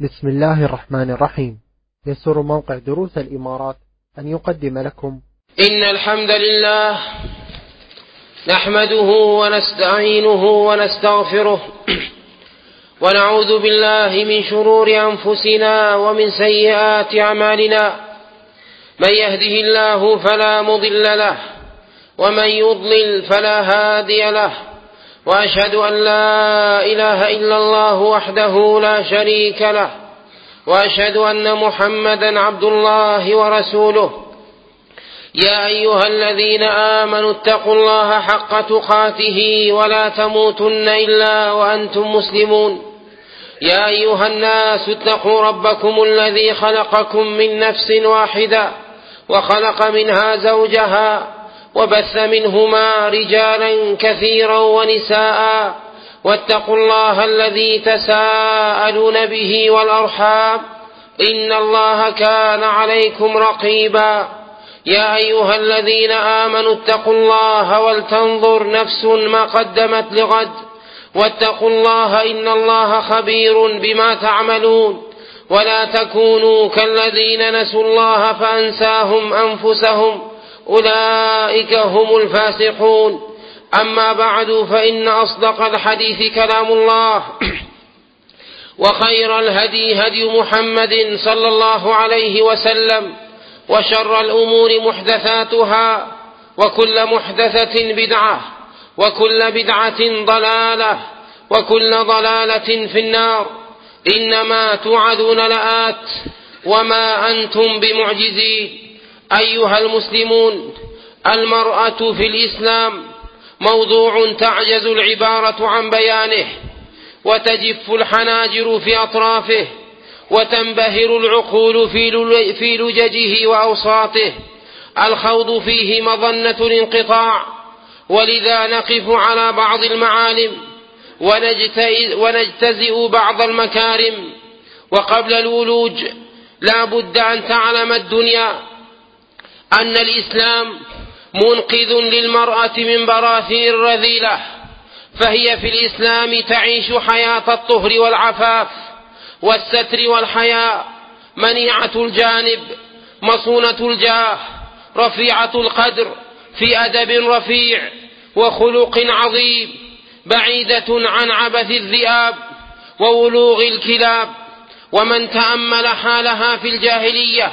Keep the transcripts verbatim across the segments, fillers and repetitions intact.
بسم الله الرحمن الرحيم. يسر موقع دروس الإمارات أن يقدم لكم إن الحمد لله نحمده ونستعينه ونستغفره ونعوذ بالله من شرور أنفسنا ومن سيئات أعمالنا. من يهده الله فلا مضل له ومن يضلل فلا هادي له، وأشهد أن لا إله إلا الله وحده لا شريك له، وأشهد أن محمدا عبد الله ورسوله. يا أيها الذين آمنوا اتقوا الله حق تقاته ولا تموتن إلا وأنتم مسلمون. يا أيها الناس اتقوا ربكم الذي خلقكم من نفس واحدة وخلق منها زوجها وبث منهما رجالا كثيرا ونساء، واتقوا الله الذي تساءلون به والأرحام إن الله كان عليكم رقيبا. يا أيها الذين آمنوا اتقوا الله ولتنظر نفس ما قدمت لغد، واتقوا الله إن الله خبير بما تعملون. ولا تكونوا كالذين نسوا الله فأنساهم أنفسهم أولئك هم الفاسقون. أما بعد، فإن أصدق الحديث كلام الله، وخير الهدي هدي محمد صلى الله عليه وسلم، وشر الأمور محدثاتها، وكل محدثة بدعة، وكل بدعة ضلالة، وكل ضلالة في النار. إنما توعدون لآت وما أنتم بمعجزين. أيها المسلمون، المرأة في الإسلام موضوع تعجز العبارة عن بيانه، وتجف الحناجر في أطرافه، وتنبهر العقول في لججه وأوساطه. الخوض فيه مظنة الانقطاع، ولذا نقف على بعض المعالم ونجتزئ بعض المكارم. وقبل الولوج لا بد أن تعلم الدنيا أن الإسلام منقذ للمرأة من براثين الرذيلة، فهي في الإسلام تعيش حياة الطهر والعفاف والستر والحياء، منيعة الجانب، مصونة الجاه، رفيعة القدر، في أدب رفيع وخلق عظيم، بعيدة عن عبث الذئاب وولوغ الكلاب. ومن تأمل حالها في الجاهلية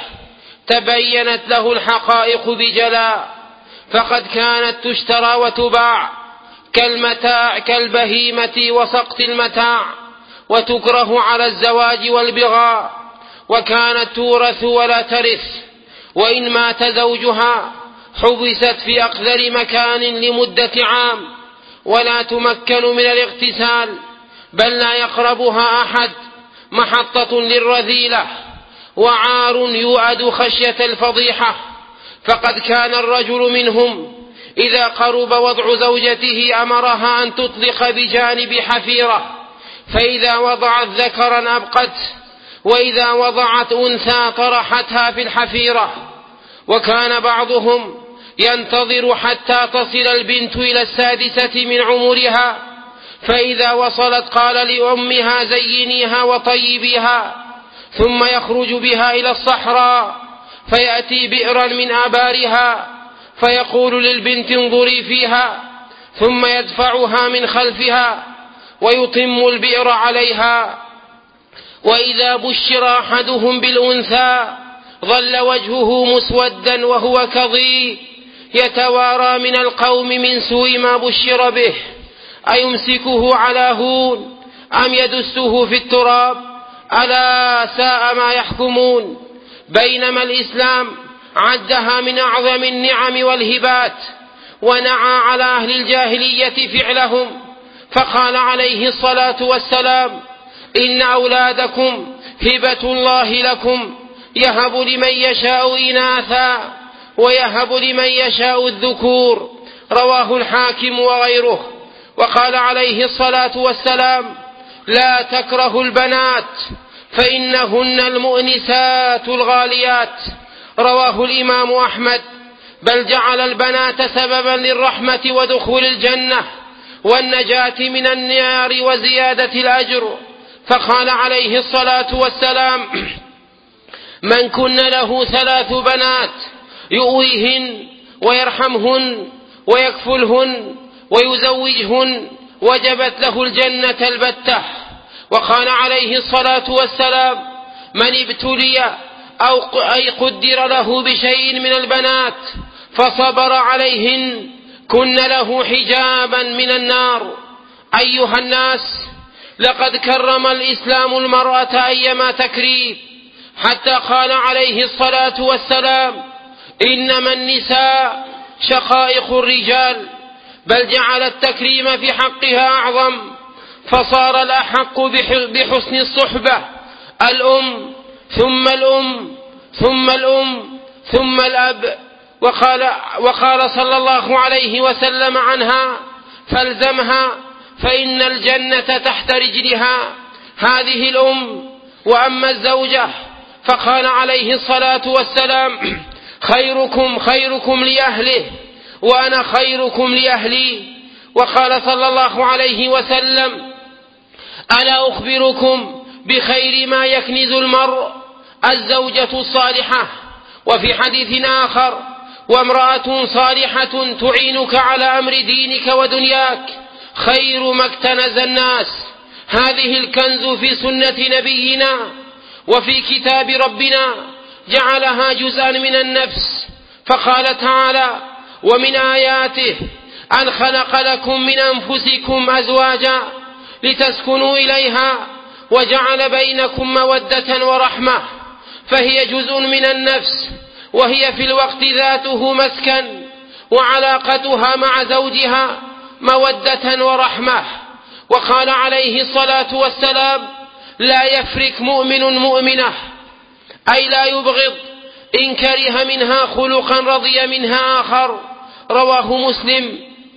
تبينت له الحقائق بجلاء، فقد كانت تشترى وتباع كالمتاع كالبهيمة وسقط المتاع، وتكره على الزواج والبغاء، وكانت تورث ولا ترث، وإن مات زوجها حبست في أقذر مكان لمدة عام، ولا تمكن من الاغتسال، بل لا يقربها أحد، محطة للرذيلة وعار يؤد خشية الفضيحة. فقد كان الرجل منهم إذا قرب وضع زوجته أمرها أن تطلق بجانب حفيرة، فإذا وضعت ذكرا أبقت، وإذا وضعت أنثى طرحتها في الحفيرة. وكان بعضهم ينتظر حتى تصل البنت إلى السادسة من عمرها، فإذا وصلت قال لأمها زينيها وطيبيها، ثم يخرج بها إلى الصحراء فيأتي بئرا من آبارها، فيقول للبنت انظري فيها، ثم يدفعها من خلفها ويتم البئر عليها. وإذا بشر أحدهم بالأنثى ظل وجهه مسودا وهو كظيم، يتوارى من القوم من سوء ما بشر به، أيمسكه على هون أم يدسه في التراب، ألا ساء ما يحكمون. بينما الإسلام عدها من أعظم النعم والهبات، ونعى على أهل الجاهلية فعلهم، فقال عليه الصلاة والسلام: إن أولادكم هبة الله لكم، يهب لمن يشاء إناثا ويهب لمن يشاء الذكور. رواه الحاكم وغيره. وقال عليه الصلاة والسلام: لا تكرهوا البنات فإنهن المؤنسات الغاليات. رواه الإمام أحمد. بل جعل البنات سببا للرحمة ودخول الجنة والنجاة من النار وزيادة الأجر. فقال عليه الصلاة والسلام: من كن له ثلاث بنات يؤويهن ويرحمهن ويكفلهن ويزوجهن وجبت له الجنة البتة. وقال عليه الصلاة والسلام: من ابتلي أو أي قدر له بشيء من البنات فصبر عليهن كن له حجابا من النار. أيها الناس، لقد كرم الإسلام المرأة أيما تكريم، حتى قال عليه الصلاة والسلام: إنما النساء شقائق الرجال، بل جعل التكريم في حقها أعظم، فصار الأحق بحسن الصحبة الأم ثم الأم ثم الأم ثم الأب. وقال, وقال صلى الله عليه وسلم عنها: فالزمها فإن الجنة تحت رجلها. هذه الأم. وأما الزوجة فقال عليه الصلاة والسلام: خيركم خيركم لأهله وأنا خيركم لأهلي. وقال صلى الله عليه وسلم: ألا أخبركم بخير ما يكنز المرء؟ الزوجة الصالحة. وفي حديث آخر: وامرأة صالحة تعينك على أمر دينك ودنياك خير ما اكتنز الناس. هذه الكنز في سنة نبينا وفي كتاب ربنا، جعلها جزءا من النفس، فقال تعالى: ومن آياته أن خلق لكم من أنفسكم أزواجا لتسكنوا إليها وجعل بينكم مودة ورحمة. فهي جزء من النفس، وهي في الوقت ذاته مسكن، وعلاقتها مع زوجها مودة ورحمة. وقال عليه الصلاة والسلام: لا يفرك مؤمن مؤمنة، أي لا يبغض إن كره منها خلقا رضي منها آخر. رواه مسلم.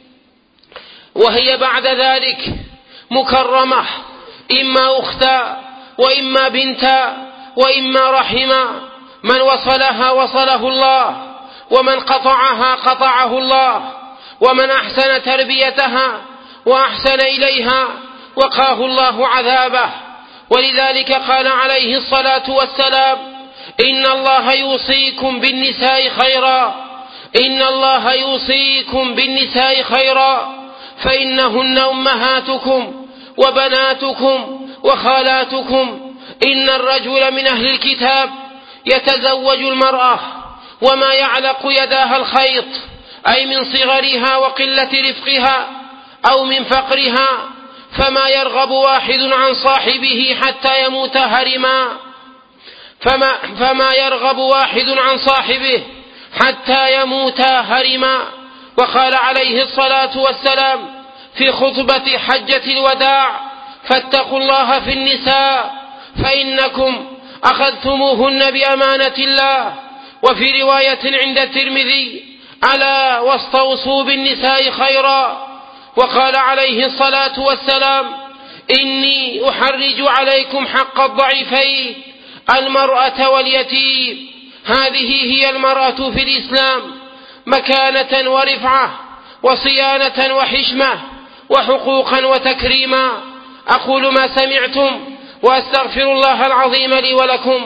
وهي بعد ذلك مكرمة، إما أختا وإما بنتا وإما رحما. من وصلها وصله الله، ومن قطعها قطعه الله، ومن أحسن تربيتها وأحسن إليها وقاه الله عذابه. ولذلك قال عليه الصلاة والسلام: إن الله يوصيكم بالنساء خيرا، إن الله يوصيكم بالنساء خيرا، فإنهن أمهاتكم وبناتكم وخالاتكم. إن الرجل من أهل الكتاب يتزوج المرأة وما يعلق يداها الخيط، أي من صغرها وقلة رفقها أو من فقرها، فما يرغب واحد عن صاحبه حتى يموت هرما فما, فما يرغب واحد عن صاحبه حتى يموت هرما. وقال عليه الصلاة والسلام في خطبة حجة الوداع: فاتقوا الله في النساء فإنكم أخذتموهن بأمانة الله. وفي رواية عند الترمذي: ألا واستوصوا بالنساء خيرا. وقال عليه الصلاة والسلام: إني أحرج عليكم حق الضعيفين المرأة واليتيم. هذه هي المرأة في الإسلام، مكانة ورفعة وصيانة وحشمة وحقوقا وتكريما. أقول ما سمعتم وأستغفر الله العظيم لي ولكم.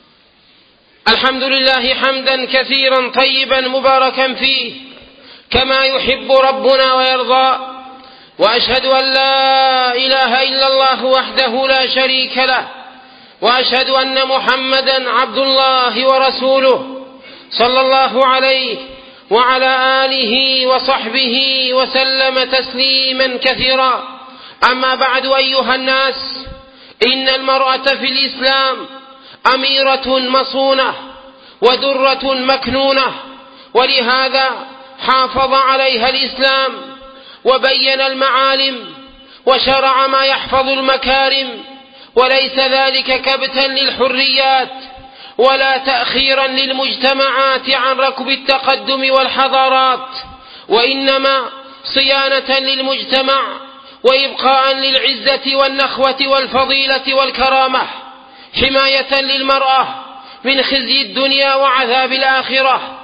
الحمد لله حمدا كثيرا طيبا مباركا فيه كما يحب ربنا ويرضى. وأشهد أن لا إله إلا الله وحده لا شريك له، وأشهد أن محمدا عبد الله ورسوله صلى الله عليه وعلى آله وصحبه وسلم تسليما كثيرا. أما بعد، أيها الناس، إن المرأة في الإسلام أميرة مصونة ودرة مكنونة، ولهذا حافظ عليها الإسلام وبين المعالم وشرع ما يحفظ المكارم، وليس ذلك كبتا للحريات ولا تأخيرا للمجتمعات عن ركب التقدم والحضارات، وإنما صيانة للمجتمع وإبقاء للعزة والنخوة والفضيلة والكرامة، حماية للمرأة من خزي الدنيا وعذاب الآخرة،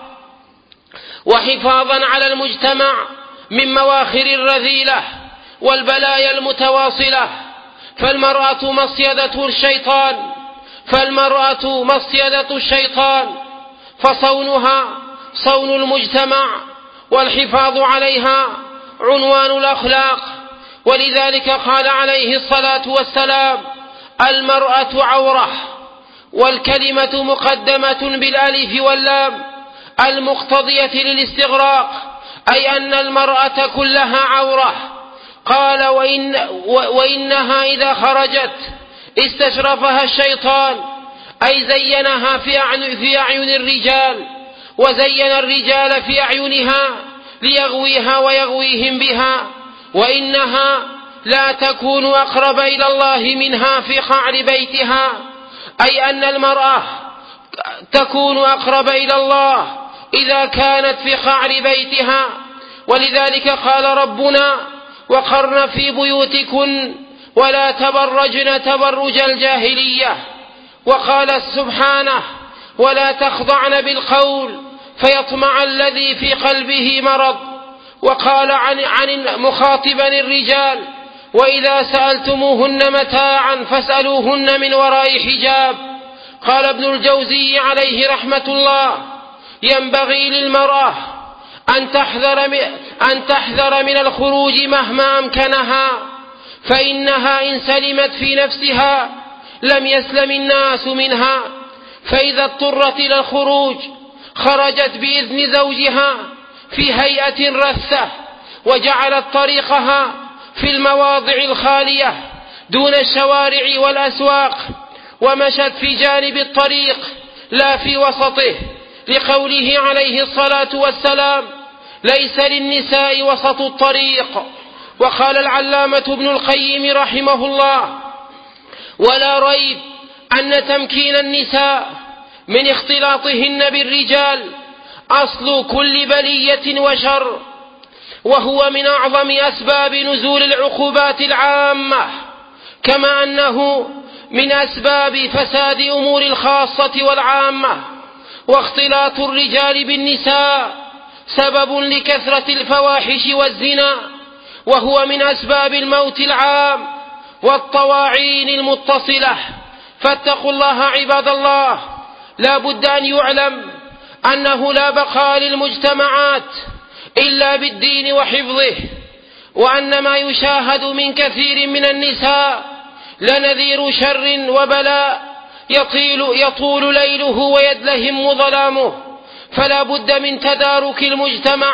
وحفاظا على المجتمع من مواخر الرذيلة والبلايا المتواصلة. فالمرأة مصيدة الشيطان فالمرأة مصيدة الشيطان فصونها صون المجتمع والحفاظ عليها عنوان الأخلاق. ولذلك قال عليه الصلاة والسلام: المرأة عورة، والكلمة مقدمة بالألف واللام المقتضية للاستغراق، أي أن المرأة كلها عورة. قال: وإن وإنها إذا خرجت استشرفها الشيطان، أي زينها في أعين الرجال، وزين الرجال في أعينها ليغويها ويغويهم بها، وإنها لا تكون أقرب إلى الله منها في قعر بيتها، أي أن المرأة تكون أقرب إلى الله إذا كانت في قعر بيتها. ولذلك قال ربنا: وقرن في بيوتكن ولا تبرجن تبرج الجاهلية. وقال سبحانه: ولا تخضعن بالقول فيطمع الذي في قلبه مرض. وقال عن, عن مخاطبا الرجال: وإذا سألتموهن متاعا فاسألوهن من وراء حجاب. قال ابن الجوزي عليه رحمة الله: ينبغي للمرأة أن تحذر أن تحذر من الخروج مهما أمكنها، فإنها إن سلمت في نفسها لم يسلم الناس منها. فإذا اضطرت إلى الخروج خرجت بإذن زوجها في هيئة رثة، وجعلت طريقها في المواضع الخالية دون الشوارع والأسواق، ومشت في جانب الطريق لا في وسطه، لقوله عليه الصلاة والسلام: ليس للنساء وسط الطريق. وقال العلامة ابن القيم رحمه الله: ولا ريب أن تمكين النساء من اختلاطهن بالرجال أصل كل بلية وشر، وهو من أعظم أسباب نزول العقوبات العامة، كما أنه من أسباب فساد أمور الخاصة والعامة. واختلاط الرجال بالنساء سبب لكثرة الفواحش والزنا، وهو من أسباب الموت العام والطواعين المتصلة. فاتقوا الله عباد الله. لا بد أن يعلم أنه لا بقاء للمجتمعات إلا بالدين وحفظه، وأن ما يشاهد من كثير من النساء لنذير شر وبلاء يطيل يطول ليله ويدلهم ظلامه. فلا بد من تدارك المجتمع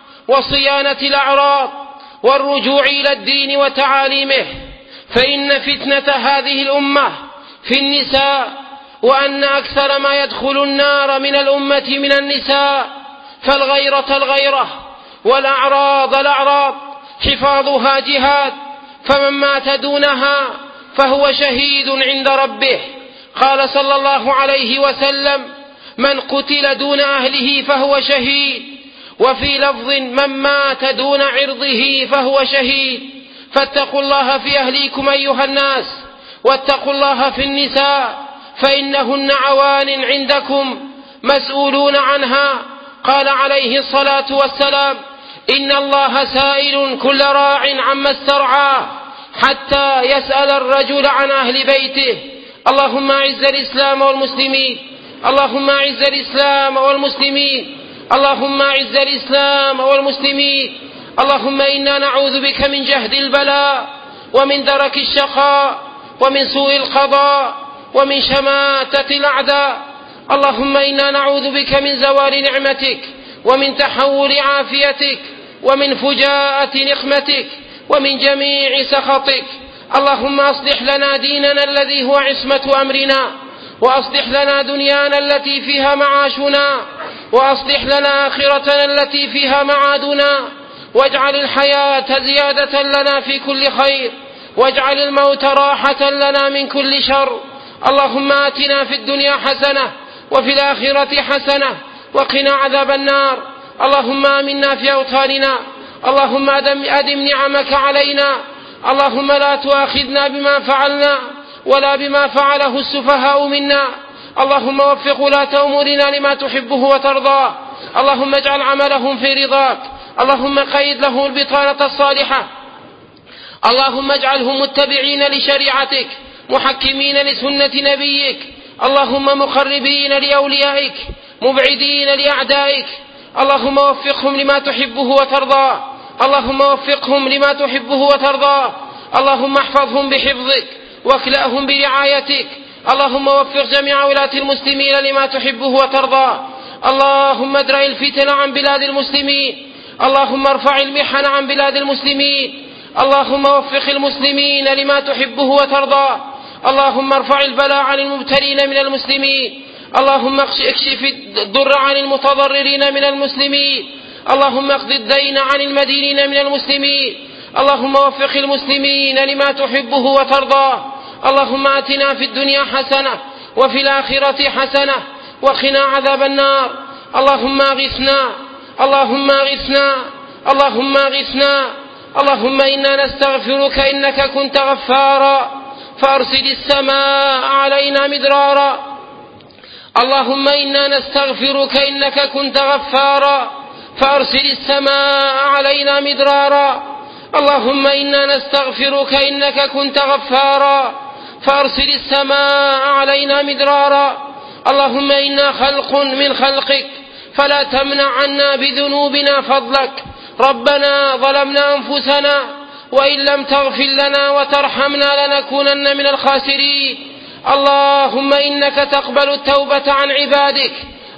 وصيانة الأعراض والرجوع إلى الدين وتعاليمه، فإن فتنة هذه الأمة في النساء، وأن أكثر ما يدخل النار من الأمة من النساء، فالغيرة الغيرة والأعراض الأعراض حفاظها جهاد، فمن مات دونها فهو شهيد عند ربه. قال صلى الله عليه وسلم: من قتل دون أهله فهو شهيد. وفي لفظ: من مات دون عرضه فهو شهيد. فاتقوا الله في أهليكم أيها الناس، واتقوا الله في النساء، فإنهن عوان عندكم مسؤولون عنها. قال عليه الصلاة والسلام: إن الله سائل كل راع عما استرعاه حتى يسأل الرجل عن أهل بيته. اللهم أعز الإسلام والمسلمين، اللهم أعز الإسلام والمسلمين، اللهم أعز الإسلام والمسلمين. اللهم إنا نعوذ بك من جهد البلاء، ومن درك الشقاء، ومن سوء القضاء، ومن شماتة الأعداء. اللهم إنا نعوذ بك من زوال نعمتك، ومن تحول عافيتك، ومن فجاءة نقمتك، ومن جميع سخطك. اللهم أصلح لنا ديننا الذي هو عصمة أمرنا، وأصلح لنا دنيانا التي فيها معاشنا، وأصلح لنا آخرتنا التي فيها معادنا، واجعل الحياة زيادة لنا في كل خير، واجعل الموت راحة لنا من كل شر. اللهم آتنا في الدنيا حسنة وفي الآخرة حسنة وقنا عذاب النار. اللهم آمنا في أوطاننا، اللهم أدم, أدم نعمك علينا، اللهم لا تؤاخذنا بما فعلنا ولا بما فعله السفهاء منا. اللهم وفق ولاة أمورنا لما تحبه وترضاه، اللهم اجعل عملهم في رضاك، اللهم قيد له البطانة الصالحة، اللهم اجعلهم متبعين لشريعتك محكمين لسنة نبيك، اللهم مقربين لأوليائك مبعدين لأعدائك، اللهم وفقهم لما تحبه وترضى، اللهم وفقهم لما تحبه وترضى، اللهم احفظهم بحفظك واكلأهم برعايتك، اللهم وفق جميع ولاة المسلمين لما تحبه وترضى، اللهم ادرأ الفتن عن بلاد المسلمين، اللهم ارفع المحن عن بلاد المسلمين، اللهم وفق المسلمين لما تحبه وترضى، اللهم ارفع البلاء عن المبتلين من المسلمين، اللهم اكشف الضر عن المتضررين من المسلمين، اللهم اقض الدين عن المدينين من المسلمين، اللهم وفق المسلمين لما تحبه وترضى، اللهم آتنا في الدنيا حسنة وفي الآخرة حسنة وقنا عذاب النار، اللهم اغثنا اللهم اغثنا اللهم اغثنا، اللهم إنا نستغفرك إنك كنت غفارا فأرسل السماء علينا مدرارا، اللهم إنا نستغفرك إنك كنت غفارا فأرسل السماء علينا مدرارا، اللهم إنا نستغفرك إنك كنت غفارا فأرسل السماء علينا مدرارا، اللهم إنا خلق من خلقك فلا تمنع عنا بذنوبنا فضلك، ربنا ظلمنا أنفسنا وإن لم تغفر لنا وترحمنا لنكونن من الخاسرين، اللهم إنك تقبل التوبة عن عبادك،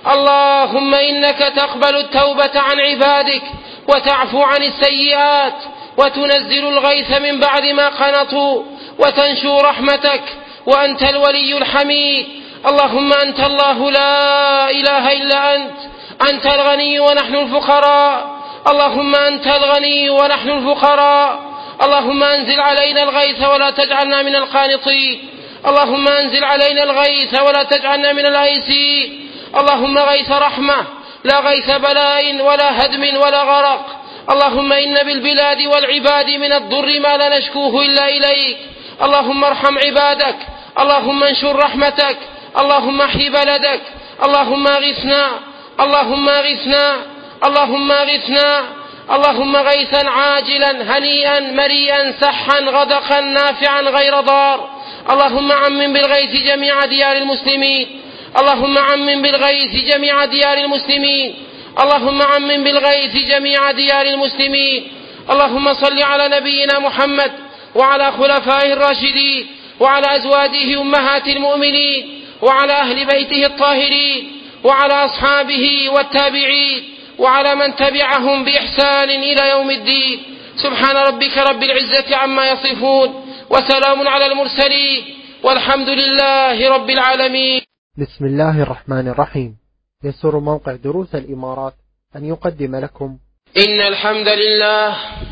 اللهم إنك تقبل التوبة عن عبادك وتعفو عن السيئات وتنزل الغيث من بعد ما قنطوا وتنشر رحمتك وأنت الولي الحميد، اللهم أنت الله لا إله إلا أنت، أنت الغني ونحن الفقراء، اللهم أنت الغني ونحن الفقراء، اللهم أنزل علينا الغيث ولا تجعلنا من القانطين، اللهم أنزل علينا الغيث ولا تجعلنا من الآيسين، اللهم غيث رحمة لا غيث بلاء ولا هدم ولا غرق، اللهم إن بالبلاد والعباد من الضر ما لا نشكوه إلا إليك، اللهم ارحم عبادك، اللهم انشر رحمتك، اللهم احي بلدك، اللهم اغثنا اللهم اغثنا اللهم اغثنا، اللهم غيثا عاجلا هنيئا مريئا سحا غدقا نافعا غير ضار، اللهم عمم بالغيث جميع ديار المسلمين، اللهم عمم بالغيث جميع ديار المسلمين، اللهم عمم بالغيث جميع ديار المسلمين، اللهم صل على نبينا محمد وعلى خلفائه الراشدين وعلى أزواجه أمهات المؤمنين وعلى أهل بيته الطاهرين وعلى أصحابه والتابعين وعلى من تبعهم بإحسان إلى يوم الدين، سبحان ربك رب العزة عما يصفون وسلام على المرسلين والحمد لله رب العالمين. بسم الله الرحمن الرحيم. يسر موقع دروس الإمارات أن يقدم لكم إن الحمد لله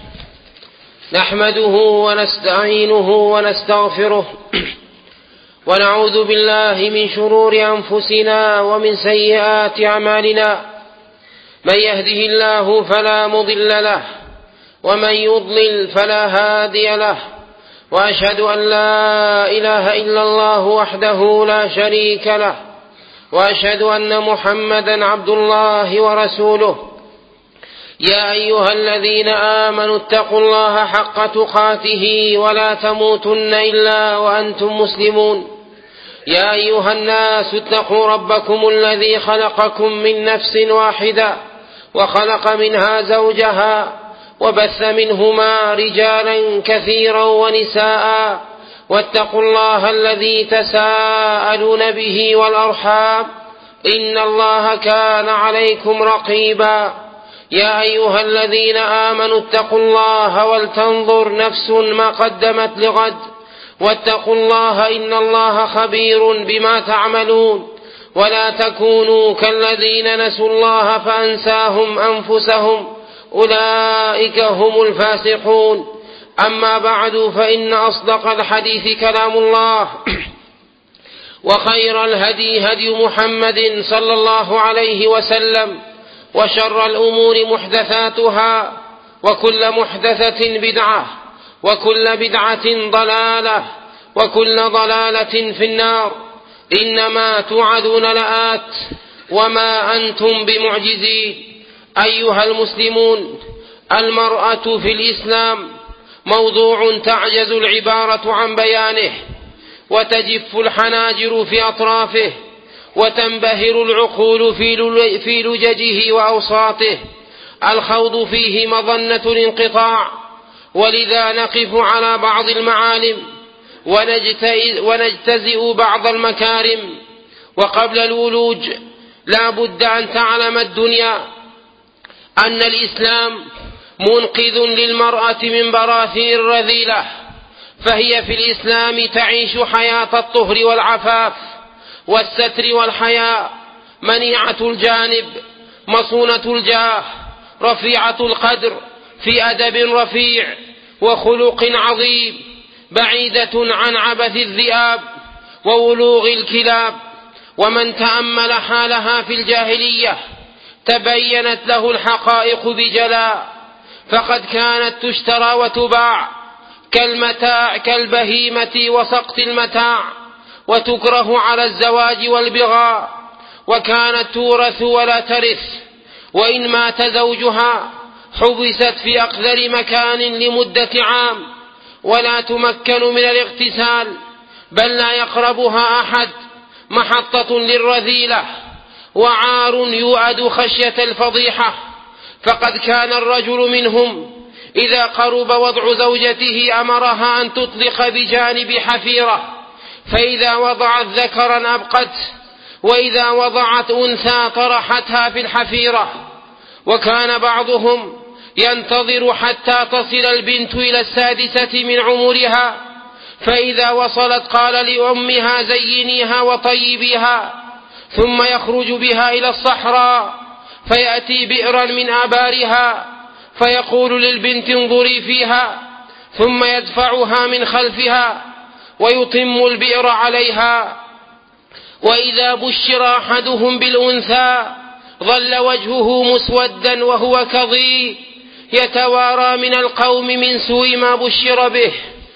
نحمده ونستعينه ونستغفره ونعوذ بالله من شرور أنفسنا ومن سيئات أعمالنا، من يهده الله فلا مضل له ومن يضلل فلا هادي له، وأشهد أن لا إله إلا الله وحده لا شريك له، وأشهد أن محمدا عبد الله ورسوله. يا أيها الذين آمنوا اتقوا الله حق تقاته ولا تموتن إلا وأنتم مسلمون. يا أيها الناس اتقوا ربكم الذي خلقكم من نفس واحدة وخلق منها زوجها وبث منهما رجالا كثيرا ونساء، واتقوا الله الذي تساءلون به والأرحام إن الله كان عليكم رقيبا. يا أيها الذين آمنوا اتقوا الله ولتنظر نفس ما قدمت لغد واتقوا الله إن الله خبير بما تعملون، ولا تكونوا كالذين نسوا الله فأنساهم أنفسهم أولئك هم الفاسقون. أما بعد، فإن أصدق الحديث كلام الله، وخير الهدي هدي محمد صلى الله عليه وسلم، وشر الأمور محدثاتها، وكل محدثة بدعة، وكل بدعة ضلالة، وكل ضلالة في النار. إنما توعدون لآت وما أنتم بمعجزين. أيها المسلمون، المرأة في الإسلام موضوع تعجز العبارة عن بيانه، وتجف الحناجر في أطرافه، وتنبهر العقول في لججه وأوساطه. الخوض فيه مظنة الانقطاع، ولذا نقف على بعض المعالم ونجتزئ بعض المكارم. وقبل الولوج لا بد أن تعلم الدنيا أن الإسلام منقذ للمرأة من براثين الرذيلة، فهي في الإسلام تعيش حياة الطهر والعفاف والستر والحياء، منيعة الجانب، مصونة الجاه، رفيعة القدر، في أدب رفيع وخلق عظيم، بعيدة عن عبث الذئاب وولوغ الكلاب. ومن تأمل حالها في الجاهلية تبينت له الحقائق بجلاء، فقد كانت تشترى وتباع كالمتاع كالبهيمة وسقط المتاع، وتكره على الزواج والبغاء، وكانت تورث ولا ترث، وإن مات زوجها حبست في أقذر مكان لمدة عام، ولا تمكن من الاغتسال، بل لا يقربها أحد، محطة للرذيلة وعار يؤد خشية الفضيحة. فقد كان الرجل منهم إذا قرب وضع زوجته أمرها أن تطلق بجانب حفيرة، فإذا وضعت ذكرا أبقت، وإذا وضعت أنثى طرحتها في الحفيرة. وكان بعضهم ينتظر حتى تصل البنت إلى السادسة من عمرها، فإذا وصلت قال لأمها زينيها وطيبيها، ثم يخرج بها إلى الصحراء فيأتي بئرا من آبارها فيقول للبنت انظري فيها، ثم يدفعها من خلفها ويتم البئر عليها. وإذا بشر أحدهم بالأنثى ظل وجهه مسودا وهو كظيم يتوارى من القوم من سوء ما بشر به،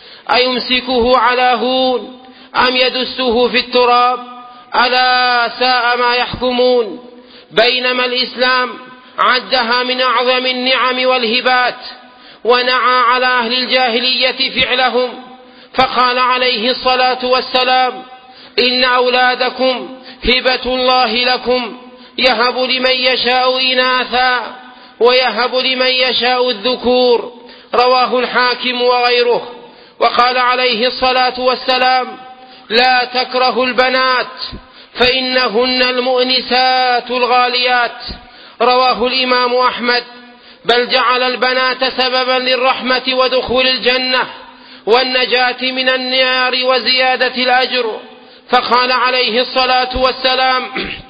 أيمسكه على هون أم يدسه في التراب، ألا ساء ما يحكمون. بينما الإسلام عدها من أعظم النعم والهبات، ونعى على أهل الجاهلية فعلهم، فقال عليه الصلاة والسلام: إن أولادكم هبة الله لكم، يهب لمن يشاء إناثا ويهب لمن يشاء الذكور، رواه الحاكم وغيره. وقال عليه الصلاة والسلام: لا تكرهوا البنات فإنهن المؤنسات الغاليات، رواه الإمام أحمد. بل جعل البنات سببا للرحمة ودخول الجنة والنجاة من النار وزيادة الأجر، فقال عليه الصلاة والسلام: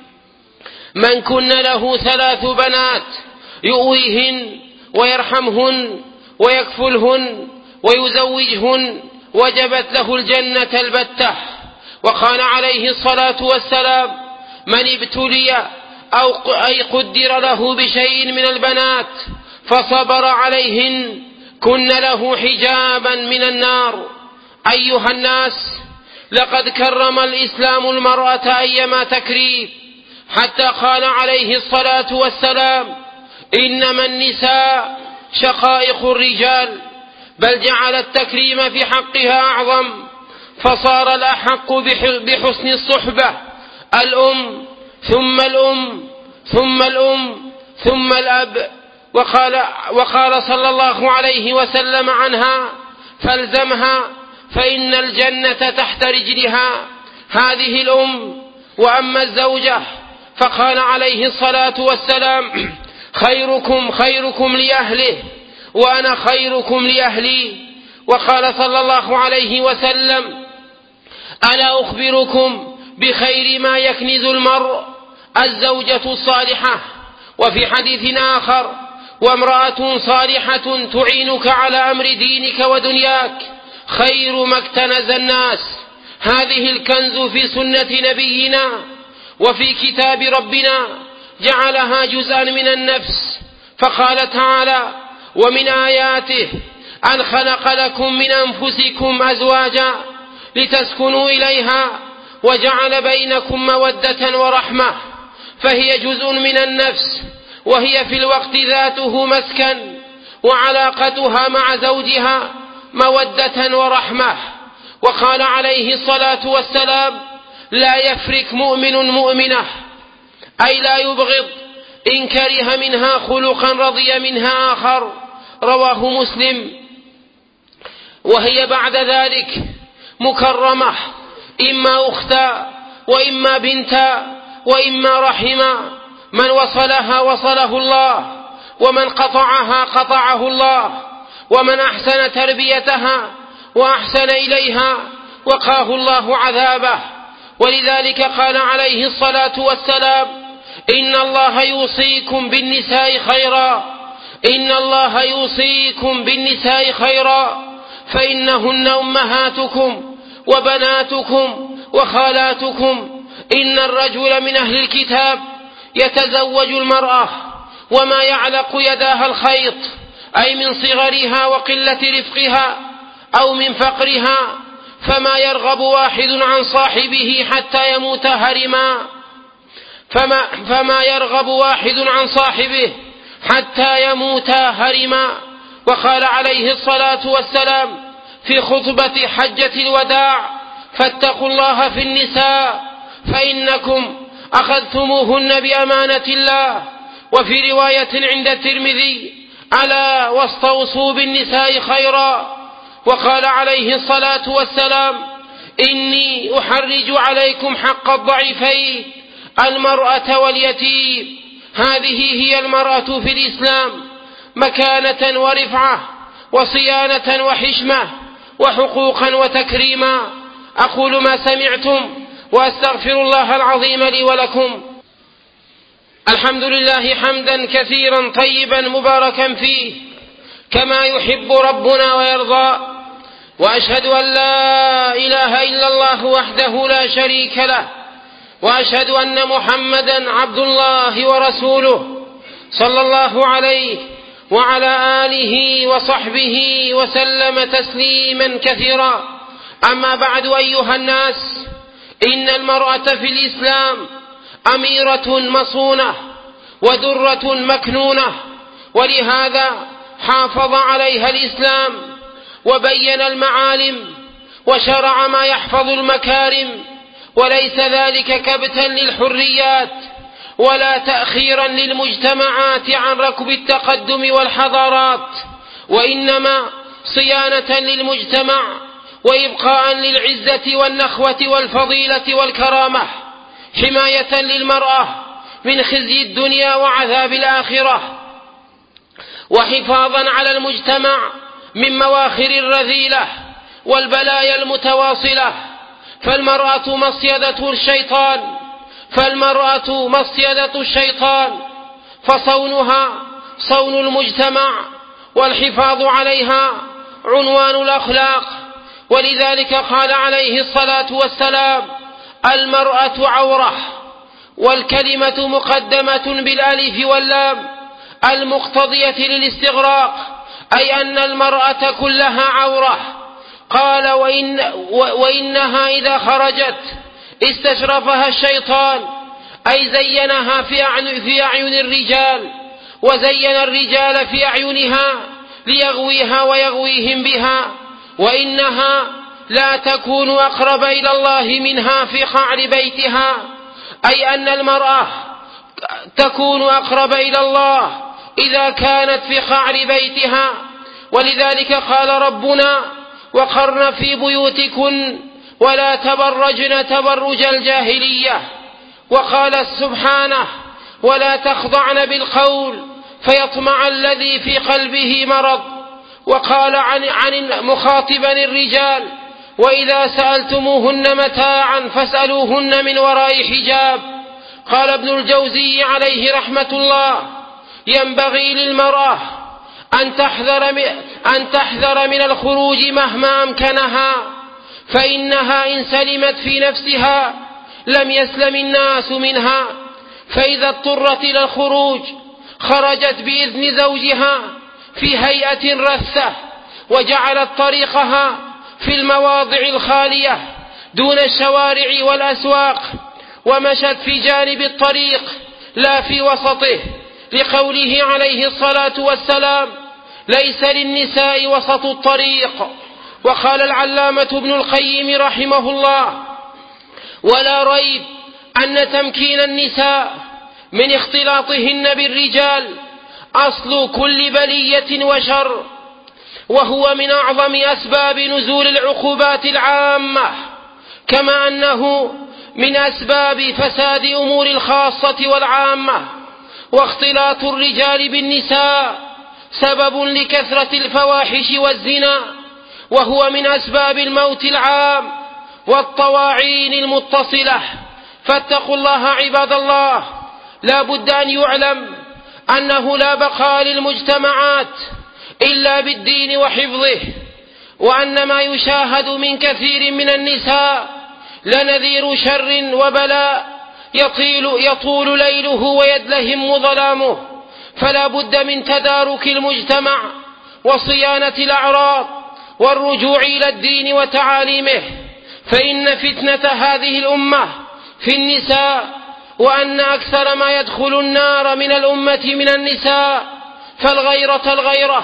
من كن له ثلاث بنات يؤويهن ويرحمهن ويكفلهن ويزوجهن وجبت له الجنة البتة. وقال عليه الصلاة والسلام: من ابتلي أو أي قدر له بشيء من البنات فصبر عليهن كن له حجابا من النار. أيها الناس، لقد كرم الإسلام المرأة أيما تكريم، حتى قال عليه الصلاة والسلام: إنما النساء شقائق الرجال، بل جعل التكريم في حقها أعظم، فصار الأحق بحسن الصحبة الأم، ثم الأم، ثم الأم، ثم الأب. وقال, وقال صلى الله عليه وسلم عنها: فالزمها فإن الجنة تحت رجلها. هذه الأم. وأما الزوجة فقال عليه الصلاة والسلام: خيركم خيركم لأهله وأنا خيركم لأهلي. وقال صلى الله عليه وسلم: ألا أخبركم بخير ما يكنز المرء؟ الزوجة الصالحة. وفي حديث آخر: وامرأة صالحة تعينك على أمر دينك ودنياك خير ما اكتنز الناس. هذه الكنز في سنة نبينا وفي كتاب ربنا، جعلها جزءا من النفس، فقال تعالى: ومن آياته أن خلق لكم من أنفسكم أزواجا لتسكنوا إليها وجعل بينكم مودة ورحمة. فهي جزء من النفس، وهي في الوقت ذاته مسكن، وعلاقتها مع زوجها مودة ورحمة. وقال عليه الصلاة والسلام: لا يفرك مؤمن مؤمنة، أي لا يبغض إن كره منها خلقا رضي منها آخر. رواه مسلم. وهي بعد ذلك مكرمة، إما أختا وإما بنتا وإما رحما. من وصلها وصله الله، ومن قطعها قطعه الله، ومن أحسن تربيتها وأحسن إليها وقاه الله عذابه. ولذلك قال عليه الصلاة والسلام: إن الله يوصيكم بالنساء خيرا، إن الله يوصيكم بالنساء خيرا، فإنهن أمهاتكم وبناتكم وخالاتكم. إن الرجل من أهل الكتاب يتزوج المرأة وما يعلق يداها الخيط، أي من صغرها وقلة رفقها أو من فقرها، فما يرغب واحد عن صاحبه حتى يموت هرما فما, فما يرغب واحد عن صاحبه حتى يموت هرما. وقال عليه الصلاة والسلام في خطبة حجة الوداع: فاتقوا الله في النساء فإنكم أخذتموهن بأمانة الله. وفي رواية عند الترمذي: ألا واستوصوا بالنساء خيرا. وقال عليه الصلاة والسلام: إني أحرج عليكم حق الضعيفين، المرأة واليتيم. هذه هي المرأة في الإسلام، مكانة ورفعة وصيانة وحشمة وحقوقا وتكريما. أقول ما سمعتم وأستغفر الله العظيم لي ولكم. الحمد لله حمدا كثيرا طيبا مباركا فيه كما يحب ربنا ويرضى. وأشهد أن لا إله إلا الله وحده لا شريك له، وأشهد أن محمدا عبد الله ورسوله صلى الله عليه وعلى آله وصحبه وسلم تسليما كثيرا. أما بعد، أيها الناس، إن المرأة في الإسلام أميرة مصونة ودرة مكنونة، ولهذا حافظ عليها الإسلام وبين المعالم وشرع ما يحفظ المكارم، وليس ذلك كبتا للحريات ولا تأخيرا للمجتمعات عن ركب التقدم والحضارات، وإنما صيانة للمجتمع وإبقاء للعزة والنخوة والفضيلة والكرامة، حماية للمرأة من خزي الدنيا وعذاب الآخرة، وحفاظا على المجتمع من مواخر الرذيلة والبلايا المتواصلة. فالمرأة مصيدة الشيطان فالمرأة مصيدة الشيطان فصونها صون المجتمع، والحفاظ عليها عنوان الأخلاق. ولذلك قال عليه الصلاة والسلام: المرأة عورة. والكلمة مقدمة بالألف واللام المقتضية للاستغراق، أي أن المرأة كلها عورة. قال: وإن وإنها إذا خرجت استشرفها الشيطان، أي زينها في أعين الرجال، وزين الرجال في أعينها ليغويها ويغويهم بها. وإنها لا تكون أقرب إلى الله منها في قعر بيتها، أي أن المرأة تكون أقرب إلى الله إذا كانت في قعر بيتها. ولذلك قال ربنا: وقرن في بيوتكن ولا تبرجن تبرج الجاهلية. وقال سبحانه: ولا تخضعن بالقول فيطمع الذي في قلبه مرض. وقال عن, عن مخاطبا الرجال: وإذا سألتموهن متاعا فاسألوهن من وراء حجاب. قال ابن الجوزي عليه رحمة الله: ينبغي للمرأة أن تحذر أن تحذر من الخروج مهما أمكنها، فإنها إن سلمت في نفسها لم يسلم الناس منها. فإذا اضطرت إلى الخروج خرجت بإذن زوجها في هيئة رثة، وجعلت طريقها في المواضع الخالية دون الشوارع والأسواق، ومشت في جانب الطريق لا في وسطه، لقوله عليه الصلاة والسلام: ليس للنساء وسط الطريق. وقال العلامة ابن القيم رحمه الله: ولا ريب أن تمكين النساء من اختلاطهن بالرجال أصل كل بلية وشر، وهو من أعظم أسباب نزول العقوبات العامة، كما أنه من أسباب فساد أمور الخاصة والعامة. واختلاط الرجال بالنساء سبب لكثرة الفواحش والزنا، وهو من أسباب الموت العام والطواعين المتصلة. فاتقوا الله عباد الله. لا بد أن يعلم أنه لا بقاء للمجتمعات إلا بالدين وحفظه، وأن ما يشاهد من كثير من النساء لنذير شر وبلاء يطيل يطول ليله ويدلهم ظلامه. فلا بد من تدارك المجتمع وصيانة الأعراض والرجوع إلى الدين وتعاليمه، فإن فتنة هذه الأمة في النساء، وأن أكثر ما يدخل النار من الأمة من النساء، فالغيرة الغيرة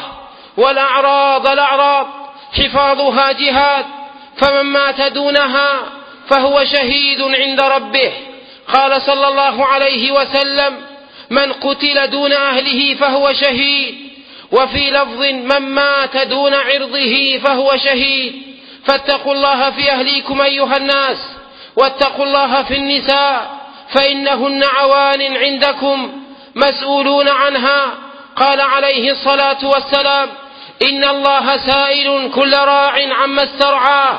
والأعراض الأعراض حفاظها جهاد، فمن مات دونها فهو شهيد عند ربه. قال صلى الله عليه وسلم: من قتل دون أهله فهو شهيد، وفي لفظ: من مات دون عرضه فهو شهيد. فاتقوا الله في أهليكم أيها الناس، واتقوا الله في النساء، فإنهن عوان عندكم مسؤولون عنها. قال عليه الصلاة والسلام: إن الله سائل كل راع عما استرعاه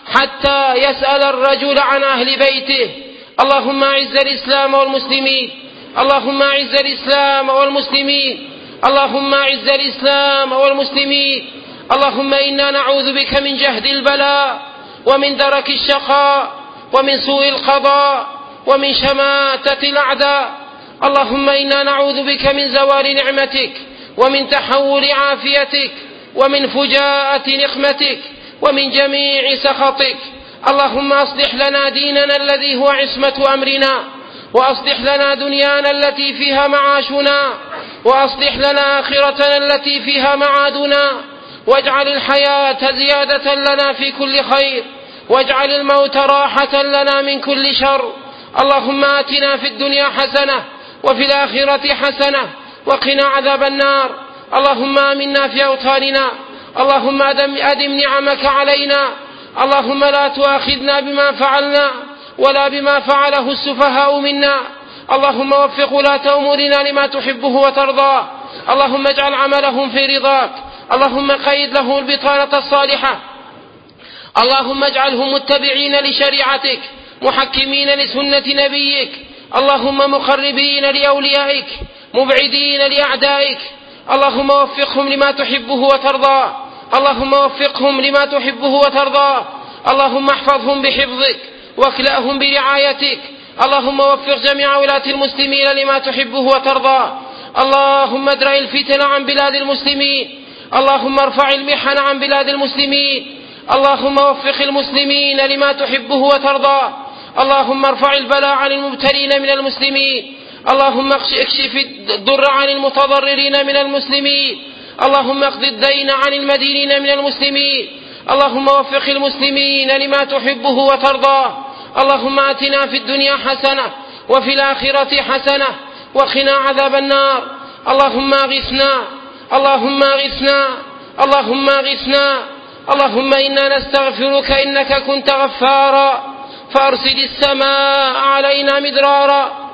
حتى يسأل الرجل عن أهل بيته. اللهم أعز الإسلام والمسلمين، اللهم أعز الإسلام والمسلمين، اللهم أعز الإسلام والمسلمين. اللهم إنا نعوذ بك من جهد البلاء، ومن درك الشقاء، ومن سوء القضاء، ومن شماتة الأعداء. اللهم إنا نعوذ بك من زوال نعمتك، ومن تحول عافيتك، ومن فجاءة نقمتك، ومن جميع سخطك. اللهم أصلح لنا ديننا الذي هو عصمة أمرنا، وأصلح لنا دنيانا التي فيها معاشنا، وأصلح لنا آخرتنا التي فيها معادنا، واجعل الحياة زيادة لنا في كل خير، واجعل الموت راحة لنا من كل شر. اللهم آتنا في الدنيا حسنة وفي الآخرة حسنة وقنا عذاب النار. اللهم آمنا في أوطاننا، اللهم أدم, أدم نعمك علينا، اللهم لا تؤاخذنا بما فعلنا ولا بما فعله السفهاء منا. اللهم وفق ولاة أمورنا لما تحبه وترضاه، اللهم اجعل عملهم في رضاك، اللهم قيد له البطانة الصالحة، اللهم اجعلهم متبعين لشريعتك محكمين لسنة نبيك، اللهم مقربين لأوليائك مبعدين لأعدائك. اللهم وفقهم لما تحبه وترضاه، اللهم وفقهم لما تحبه وترضاه، اللهم احفظهم بحفظك واكلأهم برعايتك. اللهم وفق جميع ولاة المسلمين لما تحبه وترضاه. اللهم ادرأ الفتن عن بلاد المسلمين، اللهم ارفع المحن عن بلاد المسلمين، اللهم وفق المسلمين لما تحبه وترضاه. اللهم ارفع البلاء عن المبتلين من المسلمين، اللهم اكشف الضر عن المتضررين من المسلمين، اللهم اقض الدين عن المدينين من المسلمين. اللهم وفق المسلمين لما تحبه وترضاه. اللهم آتنا في الدنيا حسنة وفي الآخرة حسنة وقنا عذاب النار. اللهم اغثنا، اللهم اغثنا، اللهم اغثنا. اللهم إنا نستغفرك إنك كنت غفارا فأرسل السماء علينا مدرارا.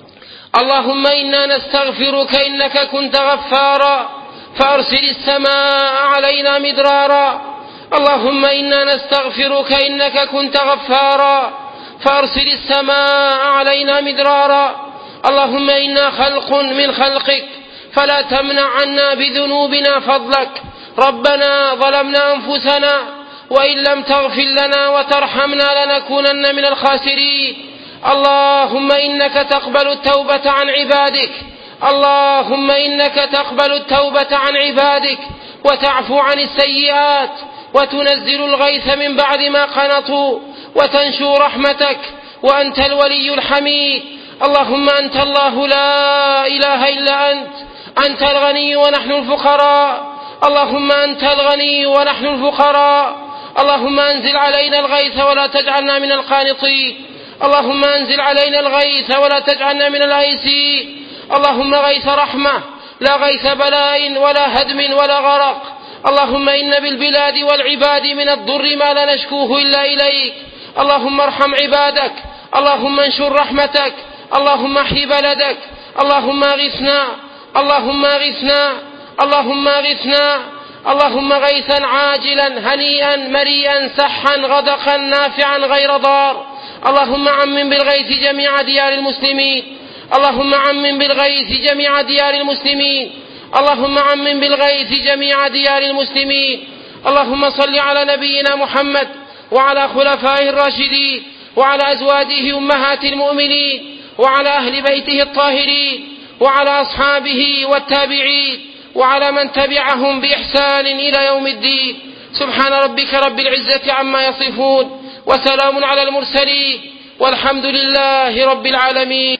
اللهم إنا نستغفرك إنك كنت غفارا فأرسل السماء علينا مدرارا. اللهم إنا نستغفرك إنك كنت غفارا فأرسل السماء علينا مدرارا. اللهم إنا خلق من خلقك فلا تمنع عنا بذنوبنا فضلك. ربنا ظلمنا أنفسنا وإن لم تغفر لنا وترحمنا لنكونن من الخاسرين. اللهم إنك تقبل التوبة عن عبادك، اللهم إنك تقبل التوبة عن عبادك وتعفو عن السيئات وتنزل الغيث من بعد ما قنطوا وتنشر رحمتك، وأنت الولي الحميد. اللهم أنت الله لا إله إلا أنت، أنت الغني ونحن الفقراء. اللهم أنت الغني ونحن الفقراء، اللهم أنزل علينا الغيث ولا تجعلنا من القانطين. اللهم أنزل علينا الغيث ولا تجعلنا من الآيسين. اللهم غيث رحمة لا غيث بلاء ولا هدم ولا غرق. اللهم إن بالبلاد والعباد من الضر ما لا نشكوه إلا إليك. اللهم ارحم عبادك. اللهم انشر رحمتك. اللهم احي بلدك. اللهم اغثنا. اللهم اغثنا. اللهم اغثنا. اللهم غيثا عاجلا هنيئا مريئا سحا غدقا نافعا غير ضار. اللهم عمم بالغيث جميع ديار المسلمين. اللهم عمم بالغيث جميع ديار المسلمين. اللهم عمم بالغيث جميع ديار المسلمين. اللهم صل على نبينا محمد وعلى خلفائه الراشدين وعلى أزواجه أمهات المؤمنين وعلى أهل بيته الطاهرين وعلى أصحابه والتابعين وعلى من تبعهم بإحسان إلى يوم الدين. سبحان ربك رب العزة عما يصفون وسلام على المرسلين والحمد لله رب العالمين.